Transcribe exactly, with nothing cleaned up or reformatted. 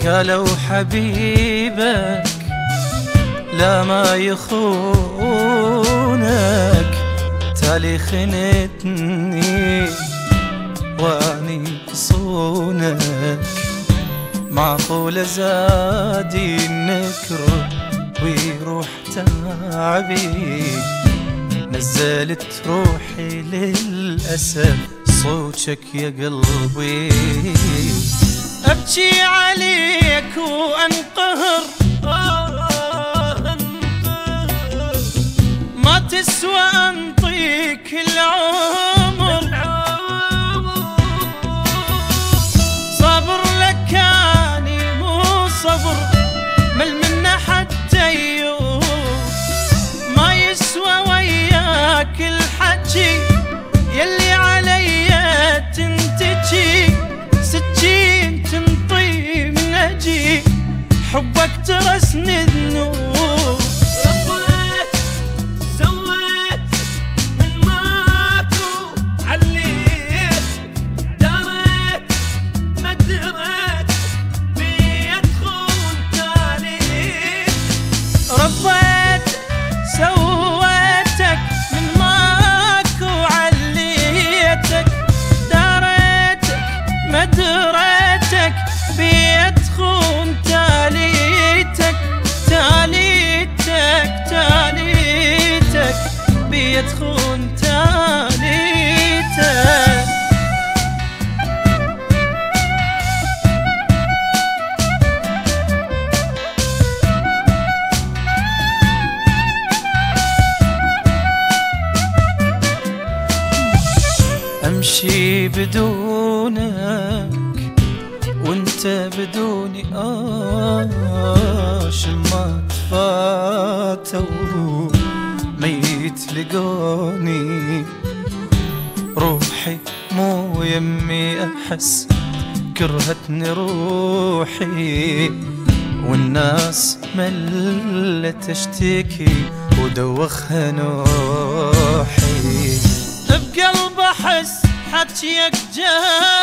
قالوا حبيبك لا ما يخونك، تالي خنتني واني صونك. معقول زادي النكر ويروح تعبي، نزلت روحي للأسف صوتك يا قلبي. أبكي عليك وأنقهر ما تسوى أنطيك العمر، صبر لك كاني مو صبر مل منه حتى يوم، ما يسوى وياك الحكي يلي علي تنتجي، سجين تنطي من أجي حبك ترسني ذنوب. ربيت سويتك من ماكو عليتك، داريتك ما دريتك بيت خون تاليتك، تاليتك تاليتك بيت خون تاليتك. امشي بدونك وانت بدوني، آه شمات فاتوا ميت لقوني، روحي مو يمي أحس كرهتني روحي، والناس ملت تشتكي ودوخها نوحي. بقلب أحس حكيك جاي